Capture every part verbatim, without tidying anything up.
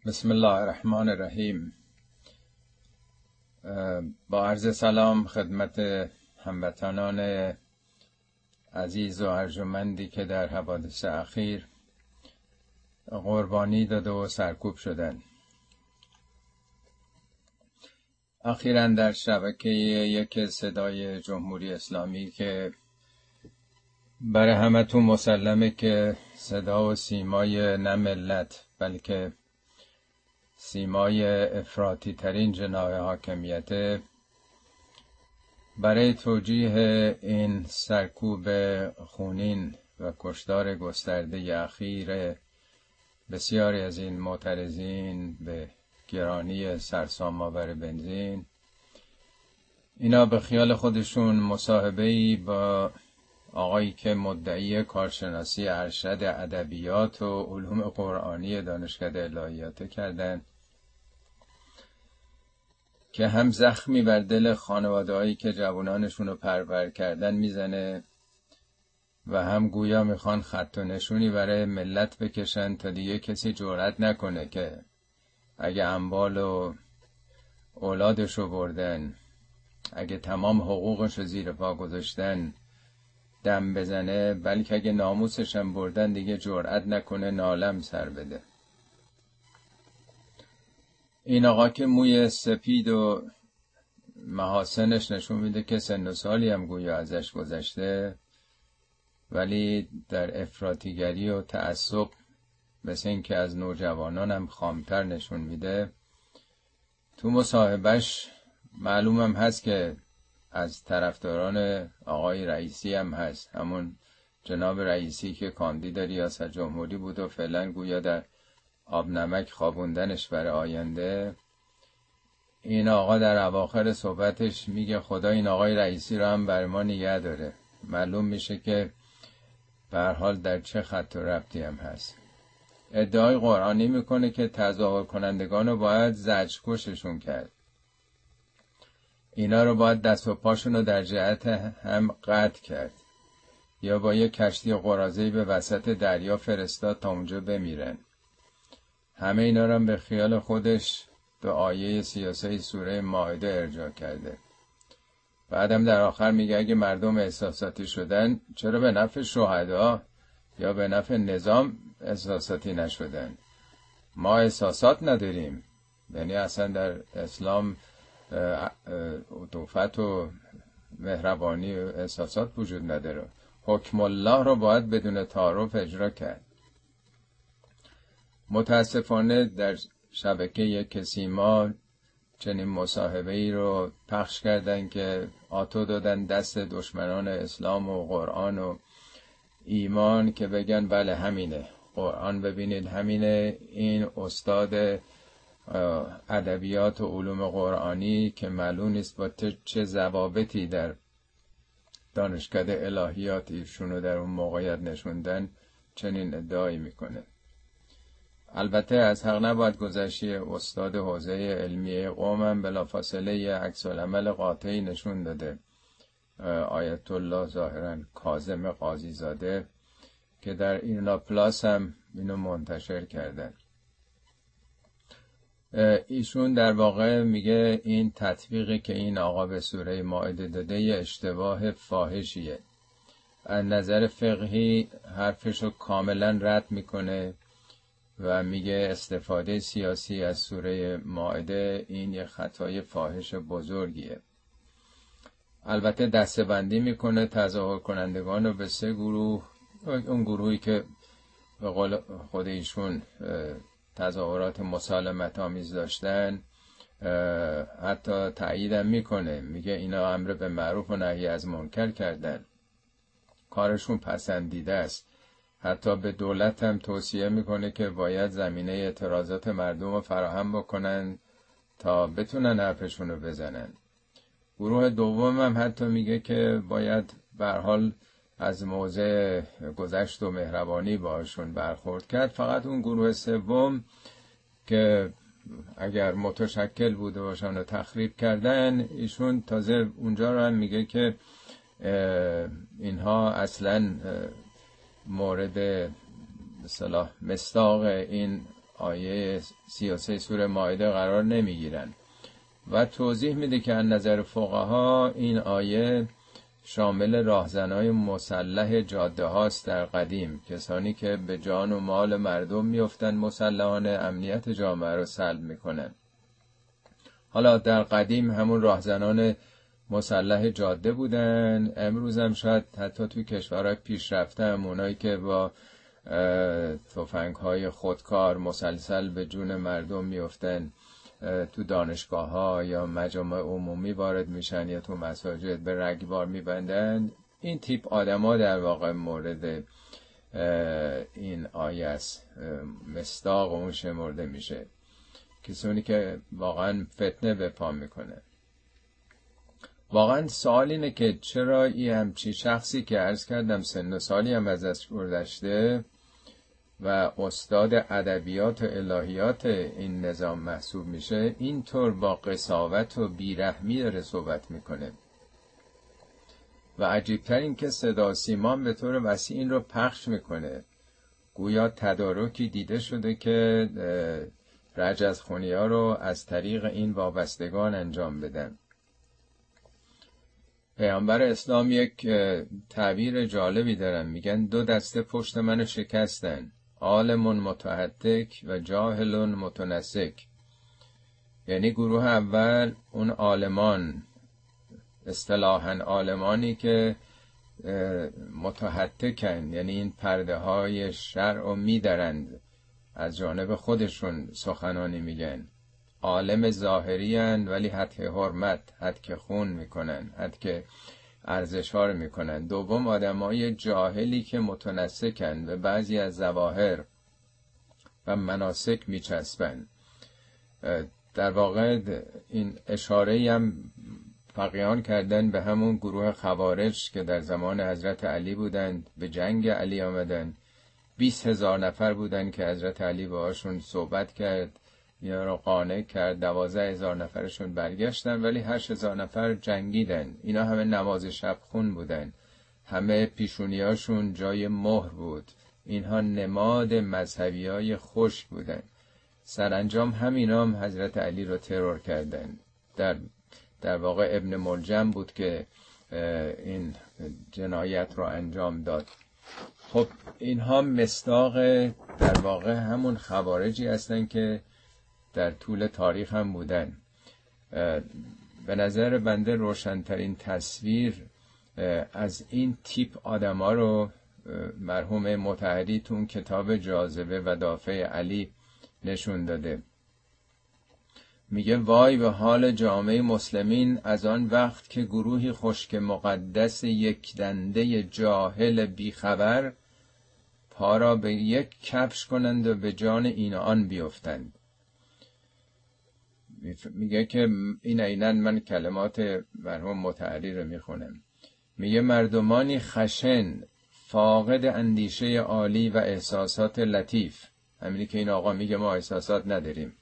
بسم الله الرحمن الرحیم. با عرض سلام خدمت هموطنان عزیز و ارجمندی که در حوادث اخیر قربانی داده و سرکوب شدند. اخیراً در شبکه یک صدای جمهوری اسلامی که برای همتون مسلمه که صدا و سیمای نه ملت بلکه سیمای افراطی ترین جناح حاکمیت، برای توجیه این سرکوب خونین و کشتار گسترده اخیر بسیاری از این معترضین به گرانی سرسام آور بنزین، اینا به خیال خودشون مصاحبه‌ای با آقایی که مدعی کارشناسی ارشد ادبیات و علوم قرآنی دانشکده الهیات کردن که هم زخمی بر دل خانواده‌هایی که جوانانشون رو پرور کردن میزنه و هم گویا میخوان خط و نشونی برای ملت بکشن تا دیگه کسی جرئت نکنه که اگه اموال و اولادشو بردن، اگه تمام حقوقشو زیر پا گذاشتن دم بزنه، بلکه اگه ناموسش هم بردن دیگه جرئت نکنه نالم سر بده. این آقا که موی سپید و محاسنش نشون میده که سن و سالی هم گویا ازش گذشته، ولی در افراطیگری و تعصب مثل این که از نوجوانان هم خامتر نشون میده. تو مصاحبهش معلوم هم هست که از طرفداران آقای رئیسی هم هست، همون جناب رئیسی که کاندید ریاست جمهوری بود و فعلا گویا در آب نمک خوابوندنش برای آینده. این آقا در اواخر صحبتش میگه خدا این آقای رئیسی رو هم بر ما نگه داره. معلوم میشه که به هر حال در چه خط و ربطی هم هست. ادعای قرآنی میکنه که تظاهر کنندگان رو باید زجرکششون کرد، اینا رو باید دست و پاشون رو در جهت هم قطع کرد یا با یک کشتی قراضه‌ای به وسط دریا فرستاد تا اونجا بمیرن. همه اینا رو هم به خیال خودش به آیه سیاسه سوره مائده ارجاع کرده. بعدم در آخر میگه اگه مردم احساساتی شدن چرا به نفع شهدا یا به نفع نظام احساساتی نشدن؟ ما احساسات نداریم، یعنی اصلا در اسلام عطوفت و مهربانی و احساسات وجود نداره. حکم الله رو باید بدون تعارف اجرا کرد. متاسفانه در شبکه یک سیما چنین مصاحبه‌ای رو پخش کردن که آتو دادن دست دشمنان اسلام و قرآن و ایمان که بگن بله همینه، قرآن ببینید همینه، این استاد ادبیات و علوم قرآنی که معلوم نیست با چه ضوابطی در دانشکده الهیات ایشونو در اون موقعیت نشوندن چنین ادعایی میکنه. البته از حق نباید گذشتی استاد حوزه علمیه قومم بلافاصله یه عکس العمل قاطعی نشون داده، آیت الله ظاهرا کاظم قاضی زاده، که در ایرنا پلاس هم اینو منتشر کردن. ایشون در واقع میگه این تطبیقی که این آقا به سوره مائده داده یه اشتباه فاحشیه. از نظر فقهی حرفشو کاملا رد میکنه و میگه استفاده سیاسی از سوره مائده این یه خطای فاحش بزرگیه. البته دسته‌بندی میکنه تظاهر کنندگان رو به سه گروه، اون گروهی که به قول خود ایشون تظاهرات مسالمت آمیز داشتن حتی تأییدم میکنه، میگه اینا امر به معروف و نهی از منکر کردن، کارشون پسندیده است. حتی به دولت هم توصیه میکنه که باید زمینه اعتراضات مردم رو فراهم بکنن تا بتونن حرفشون رو بزنن. گروه دوم هم حتی میگه که باید به هر حال از موضع گذشت و مهربانی باشون برخورد کرد. فقط اون گروه سوم که اگر متشکل بوده باشن و تخریب کردن، ایشون تازه اونجا رو هم میگه که اینها اصلا مورد به اصطلاح مصداق این آیه سی و سه سوره مائده قرار نمیگیرن و توضیح میده که از نظر فقها این آیه شامل راهزنای مسلح جاده هاست در قدیم، کسانی که به جان و مال مردم میفتن مسلحانه امنیت جامعه رو سلب میکنن. حالا در قدیم همون راهزنان مسلح جاده بودن، امروز هم شاید حتی توی کشورهای پیشرفته هم اونایی که با تفنگ‌های خودکار مسلسل به جون مردم میفتن تو دانشگاه ها یا مجامع عمومی وارد میشن یا تو مساجد به رگبار میبندن. این تیپ آدما در واقع مورد این آیه است، مصداق اون شمرده میشه، کسانی که واقعا فتنه به پا میکنه. واقعا سوال اینه که چرا این همچی شخصی که عرض کردم سن و سالی هم ازش گذشته و استاد ادبیات و الهیات این نظام محسوب میشه، اینطور با قساوت و بیرحمی داره صحبت میکنه. و عجیبتر این که صدا سیمان به طور وسیع این رو پخش میکنه، گویا تدارکی دیده شده که رجز خونی ها رو از طریق این وابستگان انجام بدن. پیامبر اسلام یک تعبیر جالبی دارن، میگن دو دسته پشت منو شکستن، عالم متحدک و جاهل متنسک. یعنی گروه اول اون عالمان، اصطلاحاً عالمانی که متحدکن، یعنی این پرده های شرع رو میدرند، از جانب خودشون سخنانی میگن. عالم ظاهری هن ولی حد حرمت، حد که خون میکنن، حد که ارزشار میکنن. دوم آدمای جاهلی که متنسکن و بعضی از ظواهر و مناسک میچسبن. در واقع این اشاره هم فقیهان کردن به همون گروه خوارج که در زمان حضرت علی بودند، به جنگ علی آمدن. بیست هزار نفر بودن که حضرت علی باهاشون صحبت کرد، یا رو قانع کرد، دوازده هزار نفرشون برگشتن ولی هشت هزار نفر جنگیدن. اینا همه نماز شب خون بودن، همه پیشونیاشون جای مهر بود، اینها نماد مذهبی های خشک بودن. سرانجام همینام حضرت علی رو ترور کردن. در در واقع ابن ملجم بود که این جنایت رو انجام داد. خب اینها مصداق در واقع همون خوارجی هستن که در طول تاریخ هم بودن. به نظر بنده روشنترین تصویر از این تیپ آدما رو مرحوم مطهری تو اون کتاب جاذبه و دافع علی نشون داده. میگه وای به حال جامعه مسلمین از آن وقت که گروهی خشک مقدس یک دنده جاهل بیخبر پا را به یک کفش کنند و به جان این آن بیفتند. میگه که این عیناً من کلمات مرحوم مطهری رو میخونم. میگه مردمانی خشن، فاقد اندیشه عالی و احساسات لطیف، همینی که این آقا میگه ما احساسات نداریم.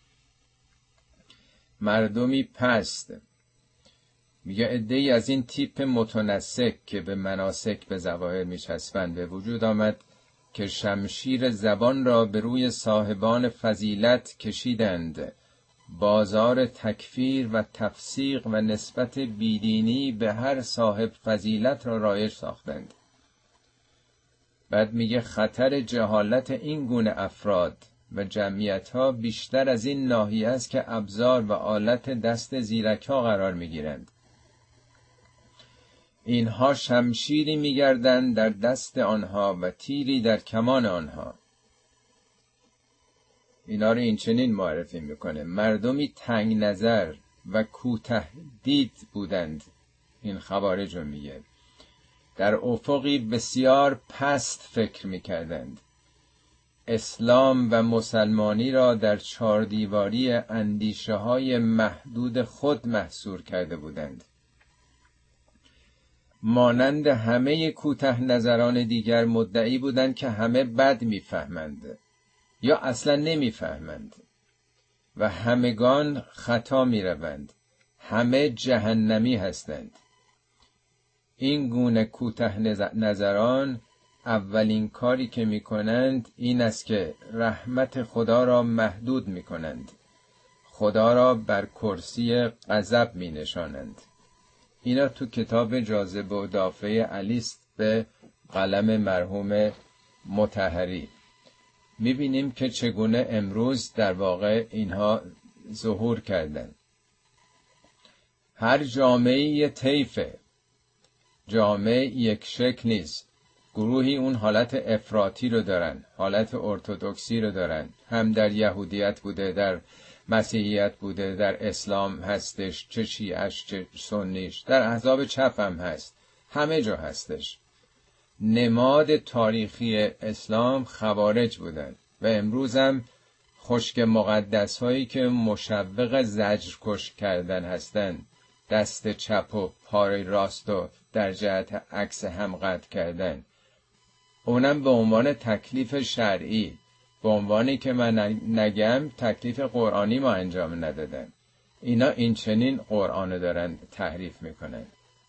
مردمی پست، میگه عده‌ای از این تیپ متنسک که به مناسک به ظواهر میچسبند به وجود آمد که شمشیر زبان را به روی صاحبان فضیلت کشیدند، بازار تکفیر و تفسیق و نسبت بیدینی به هر صاحب فضیلت را رایج ساختند. بعد میگه خطر جهالت این گونه افراد و جمعیت ها بیشتر از این ناحیه است که ابزار و آلت دست زیرک ها قرار میگیرند. اینها شمشیری میگردند در دست آنها و تیری در کمان آنها. اینا رو این چنین معرفی میکنه: مردمی تنگ نظر و کوته دید بودند. این خوارج رو میگه. در افقی بسیار پست فکر میکردند. اسلام و مسلمانی را در چار دیواری اندیشه های محدود خود محصور کرده بودند. مانند همه کوته نظران دیگر مدعی بودند که همه بد میفهمند یا اصلا نمیفهمند و همگان خطا میروند، همه جهنمی هستند. این گونه کوته نظران اولین کاری که میکنند این است که رحمت خدا را محدود میکنند، خدا را بر کرسی غضب می نشانند. اینا تو کتاب جاذبه و دافعه علی است به قلم مرحوم مطهری. می بینیم که چگونه امروز در واقع اینها ظهور کردن. هر جامعه یه طیفه، جامعه یک شکل نیست. گروهی اون حالت افراطی رو دارن، حالت ارتودکسی رو دارن، هم در یهودیت بوده، در مسیحیت بوده، در اسلام هستش، چه شیعش چه سنیش، در احزاب چپ هم هست، همه جا هستش. نماد تاریخی اسلام خوارج بودن و امروز هم خشک مقدس هایی که مشوق زجر کش کردن هستن، دست چپ و پای راست و در جهت عکس هم قطع کردن، اونم به عنوان تکلیف شرعی، به عنوانی که من نگم تکلیف قرآنی ما انجام ندادن. اینا این چنین قرآن دارن تحریف میکنن.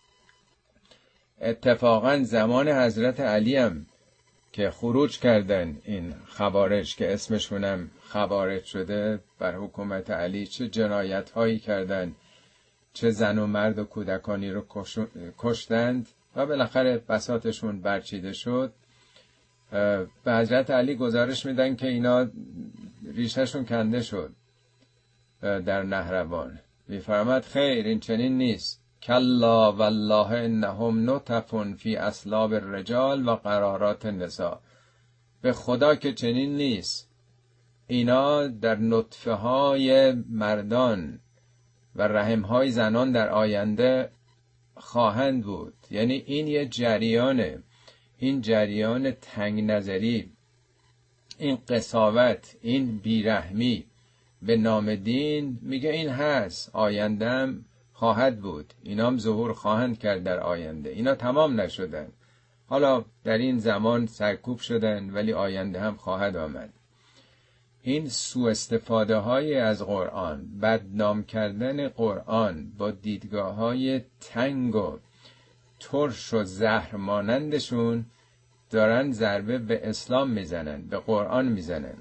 اتفاقا زمان حضرت علی هم که خروج کردن این خوارج که اسمشونم خوارج شده بر حکومت علی، چه جنایت هایی کردن، چه زن و مرد و کودکانی رو کشتند و بالاخره بساطشون برچیده شد. به حضرت علی گزارش میدن که اینا ریشهشون کنده شد در نهروان. میفرماد خیر، این چنین نیست. کلا والله انهم نطفون فی اصلاب الرجال و قرارات النساء. به خدا که چنین نیست، اینا در نطفه های مردان و رحم های زنان در آینده خواهند بود. یعنی این یه جریانه، این جریان تنگ نظری، این قساوت، این بیرحمی به نام دین، میگه این هست، آینده هم خواهد بود، اینا هم ظهور خواهند کرد در آینده. اینا تمام نشدن، حالا در این زمان سرکوب شدن ولی آینده هم خواهد آمد. این سوء استفاده های از قرآن، بدنام کردن قرآن با دیدگاه های تنگ و ترش و زهر مانندشون دارن ضربه به اسلام میزنن، به قرآن میزنن.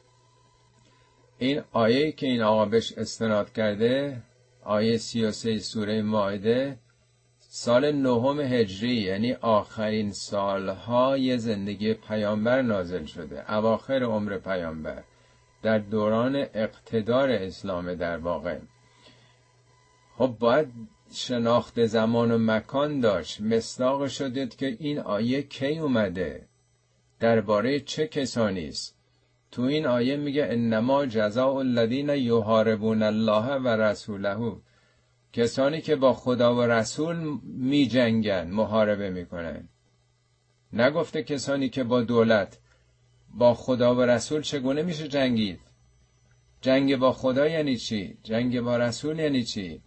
این آیه که این آقا بهش استناد کرده، آیه سی و سه سوره مائده، سال نهم هجری، یعنی آخرین سالهای زندگی پیامبر نازل شده، اواخر عمر پیامبر، در دوران اقتدار اسلام در واقع. خب باید شناخت زمان و مکان داشت. مصداق شدید که این آیه کی اومده، درباره چه کسانی است. تو این آیه میگه انما جزاء الذین یحاربون الله و رسوله، کسانی که با خدا و رسول می جنگن، محاربه میکنن. نگفته کسانی که با دولت، با خدا و رسول چگونه میشه جنگید؟ جنگ با خدا یعنی چی؟ جنگ با رسول یعنی چی؟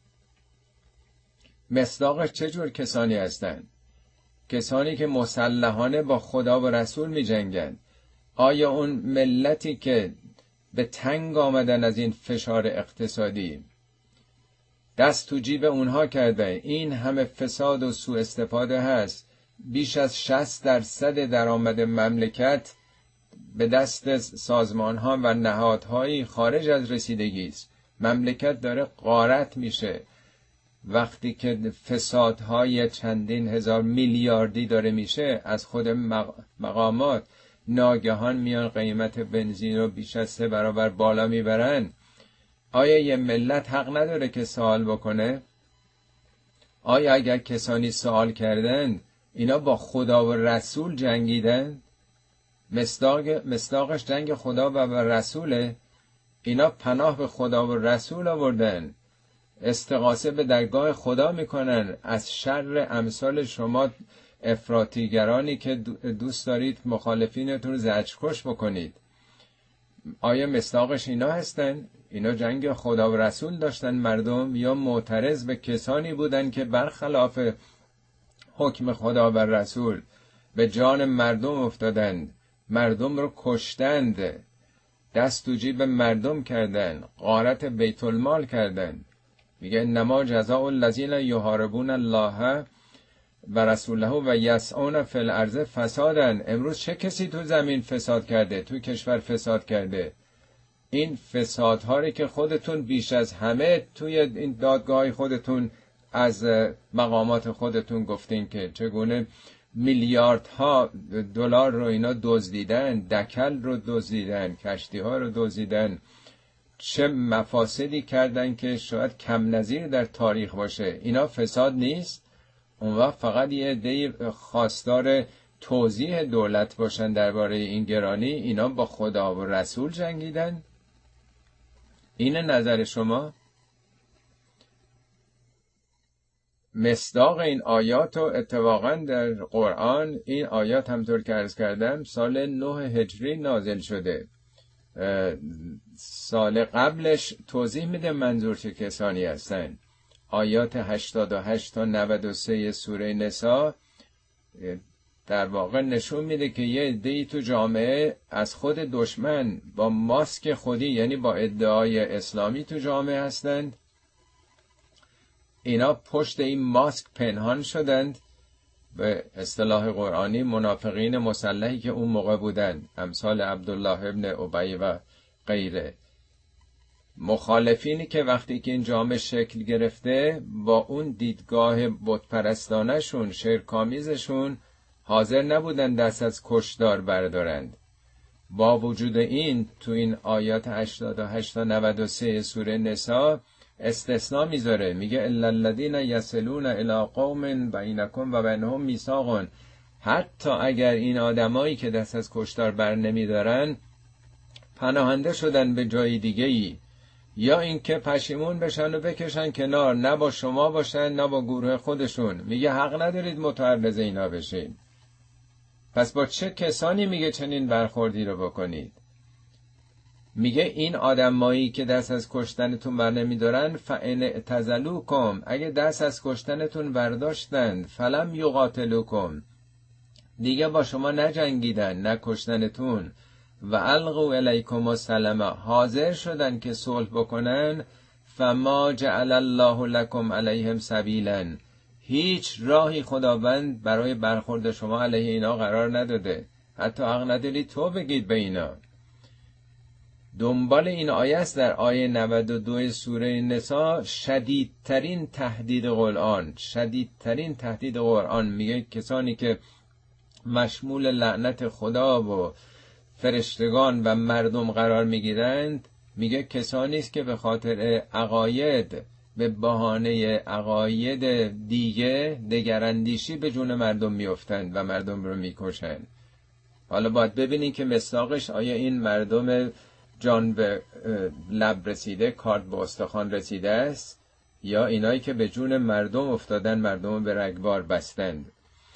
مصداقش چه جور کسانی هستند؟ کسانی که مسلحانه با خدا و رسول می جنگن. آیا اون ملتی که به تنگ آمدن از این فشار اقتصادی، دست تو جیب اونها کرده، این همه فساد و سوء استفاده هست، بیش از شصت درصد درآمد مملکت به دست سازمان ها و نهادهایی خارج از رسیدگی است. مملکت داره غارت میشه. وقتی که فسادهای چندین هزار میلیاردی داره میشه از خود مقامات، ناگهان میان قیمت بنزین رو بیش از سه برابر بالا میبرن. آیا یه ملت حق نداره که سوال بکنه؟ آیا اگر کسانی سوال کردن اینا با خدا و رسول جنگیدن؟ مصداق مصداقش جنگ خدا و رسوله. اینا پناه به خدا و رسول آوردن، استغاثه به درگاه خدا میکنن از شر امثال شما افراطیگرانی که دوست دارید مخالفینتون رو زجرکش بکنید. آیا مصداقش اینا هستن؟ اینا جنگ خدا و رسول داشتن مردم، یا معترض به کسانی بودن که برخلاف حکم خدا و رسول به جان مردم افتادند، مردم رو کشتند، دست تو جیب مردم کردن، غارت بیت المال کردن. میگه انما جزاء الذین یحاربون الله و رسوله و یسعون فی الارض فسادن. امروز چه کسی تو زمین فساد کرده، تو کشور فساد کرده؟ این فسادهایی که خودتون بیش از همه توی این دادگاه خودتون از مقامات خودتون گفتین که چگونه میلیاردها دلار رو اینا دزدیدن، دکل رو دزدیدن، کشتی ها رو دزدیدن، چه مفاسدی کردن که شاید کم نظیر در تاریخ باشه. اینا فساد نیست؟ اون وقت فقط یه عده خواستار توضیح دولت باشن درباره این گرانی، اینا با خدا و رسول جنگیدن؟ این نظر شما؟ مصداق این آیات و اتفاقا در قرآن این آیات همطور که عرض کردم سال نه هجری نازل شده. سال قبلش توضیح میده منظور چه کسانی هستن. آیات هشتاد و هشت تا نود و سه سوره نساء در واقع نشون میده که یه عده‌ای تو جامعه از خود دشمن با ماسک خودی، یعنی با ادعای اسلامی تو جامعه هستند. اینا پشت این ماسک پنهان شدند، به اصطلاح قرآنی منافقین مسلحی که اون موقع بودند، امثال عبدالله ابن ابی و غیره. مخالفینی که وقتی که این جامعه شکل گرفته با اون دیدگاه بتپرستانه شون، شرکامیزشون، حاضر نبودن دست از کشتار بردارند. با وجود این تو این آیات هشتاد و هشت تا نود و سه سوره نساء استثناء میذاره، میگه الا الذین یصلون الی قوم بینکم و بینهم میثاق. حتی اگر این آدمایی که دست از کشتار بر نمیدارن پناهنده شدن به جای دیگه ای، یا اینکه پشیمون بشن و بکشن کنار، نه با شما باشن نه با گروه خودشون، میگه حق ندارید متعرض اینا بشین. پس با چه کسانی میگه چنین برخوردی رو بکنید؟ میگه این آدمایی که دست از کشتنتون بر نمیدارن فان اعتزلوکم، اگه دست از کشتنتون برداشتند، فلم یقاتلوکم، دیگه با شما نجنگیدن، نکشتنتون، و القوا الیکم السلام، حاضر شدن که صلح بکنن، فما جعل الله لکم علیهم سبیلا، هیچ راهی خداوند برای برخورد شما علیه اینا قرار نداده، حتی حق نداری تو بگید به اینا. دنبال این آیه است در آیه نود و دو سوره نساء، شدیدترین تهدید قرآن، شدیدترین تهدید قرآن میگه کسانی که مشمول لعنت خدا و فرشتگان و مردم قرار میگیرند، میگه کسانی است که به خاطر عقاید، به بهانه عقاید دیگه دگراندیشی به جون مردم میافتند و مردم رو میکشند. حالا باید ببینین که مصداقش آیا این مردم جان به لب رسیده، کارد به استخوان رسیده است، یا اینایی که به جون مردم افتادن، مردم به رگبار بستند.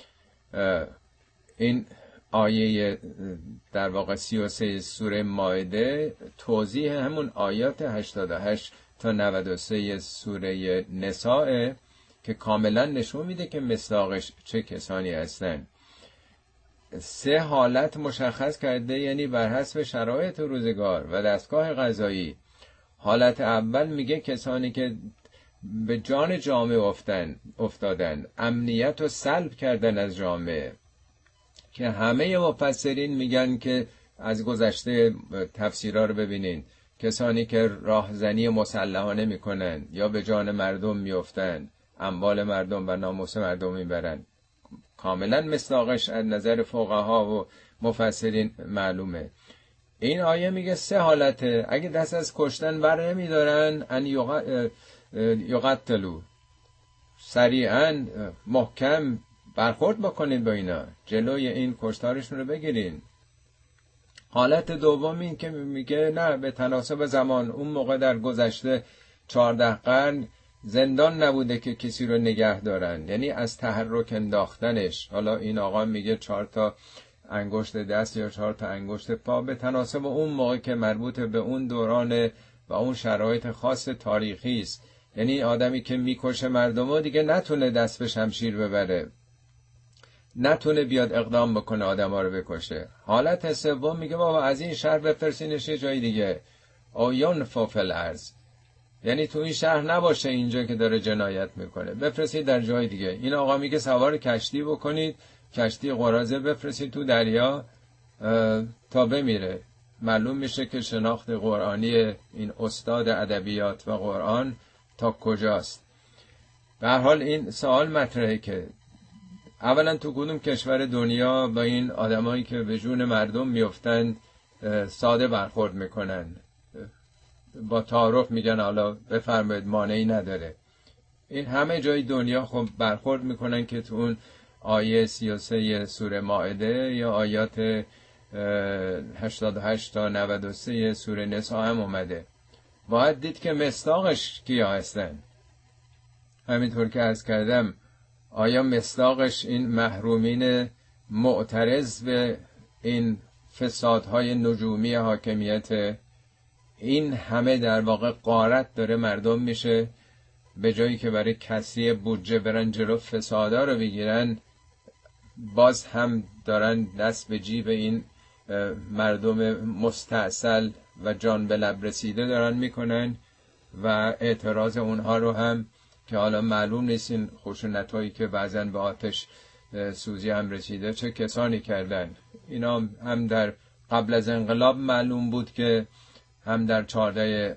این آیه در واقع سی و سه سوره مائده توضیح همون آیات هشتاد و هشت تا نود و سه سوره نساء که کاملا نشون میده که مصداقش چه کسانی هستن. سه حالت مشخص کرده، یعنی بر حسب شرایط روزگار و دستگاه قضایی. حالت اول میگه کسانی که به جان جامعه افتن افتادن، امنیت رو سلب کردن از جامعه، که همه مفسرین میگن که از گذشته تفسیرها رو ببینین، کسانی که راهزنی مسلحانه میکنن یا به جان مردم میافتن، اموال مردم و ناموس مردم میبرن، کاملا مصداقش از نظر فقها و مفسرین معلومه. این آیه میگه سه حالته، اگه دست از کشتن بر نمیدارن ان یقتلوا، سریعا محکم برخورد بکنید با اینا، جلوی این کشتارشون رو بگیرین. حالت دوم این که میگه نه، به تناسب زمان، اون موقع در گذشته چهارده قرن زندان نبوده که کسی رو نگه دارن، یعنی از تحرک انداختنش. حالا این آقا میگه چهار تا انگشت دست یا چهار تا انگشت پا، به تناسب اون موقع که مربوط به اون دوران و اون شرایط خاص تاریخی است. یعنی آدمی که میکشه مردمو دیگه نتونه دست به شمشیر ببره، نتونه بیاد اقدام بکنه آدما رو بکشه. حالت سوم میگه بابا از این شهر بفرستینش یه جای دیگه، او ینفوا فی الارض، یعنی تو این شهر نباشه، اینجا که داره جنایت میکنه بفرستید در جای دیگه. این آقا میگه سوار کشتی بکنید، کشتی قراضه بفرستید تو دریا تا بمیره. معلوم میشه که شناخت قرآنی این استاد ادبیات و قرآن تا کجاست. به هر حال این سوال مطرحه که اولا تو کدوم کشور دنیا با این آدمایی که به جون مردم میفتن ساده برخورد میکنن، با تعارف میگن حالا بفرمایید مانعی نداره. این همه جای دنیا خب برخورد میکنن که تو اون آیه سی و سه سوره مائده یا آیات هشتاد و هشت تا نود و سه سوره نساء هم اومده. باید دید که مصداقش کیا هستن. همینطور که عرض کردم، آیا مصداقش این محرومین معترض به این فسادهای نجومی حاکمیت؟ این همه در واقع غارت داره مردم میشه، به جایی که برای کسری بودجه برن جلو فسادا رو بگیرن، باز هم دارن دست به جیب این مردم مستعسل و جان به لب رسیده دارن میکنن و اعتراض اونها رو هم که حالا معلوم نیست این خشونت‌هایی که بعضن به آتش سوزی هم رسیده چه کسانی کردن. اینا هم در قبل از انقلاب معلوم بود که هم در چهارده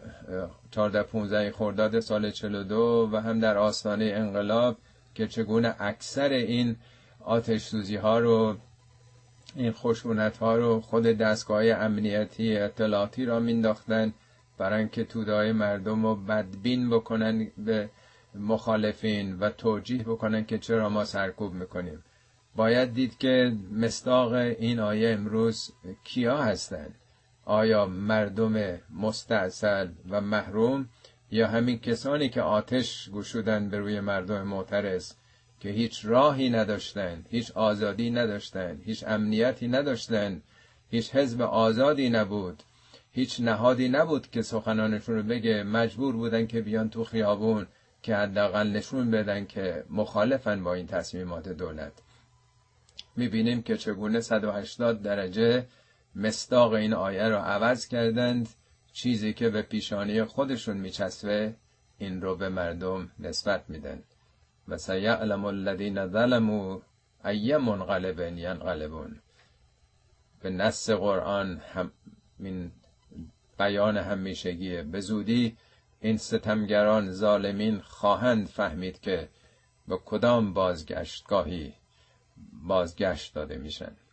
پونزده خرداد سال چهل و دو و هم در آستانه انقلاب که چگونه اکثر این آتش سوزی ها رو، این خشونت ها رو خود دستگاه امنیتی اطلاعاتی را مینداختن برای اینکه توده‌های مردم رو بدبین بکنن به مخالفین و توجیه بکنن که چرا ما سرکوب میکنیم. باید دید که مصداق این آیه امروز کیا هستند؟ آیا مردم مستعسل و محروم یا همین کسانی که آتش گشودن به روی مردم معترض که هیچ راهی نداشتن، هیچ آزادی نداشتن، هیچ امنیتی نداشتن، هیچ حزب آزادی نبود، هیچ نهادی نبود که سخنانشون رو بگه، مجبور بودن که بیان تو خیابون که حداقل نشون بدن که مخالفن با این تصمیمات دولت. میبینیم که چگونه صد و هشتاد درجه مصداق این آیه رو عوض کردند، چیزی که به پیشانی خودشون میچسبه این رو به مردم نسبت میدن. و سیعلم الذین ظلموا ای منقلب ینقلبون. به نص قرآن هم این بیان همیشگیه. به زودی این ستمگران ظالمین خواهند فهمید که به کدام بازگشتگاهی بازگشت داده میشن.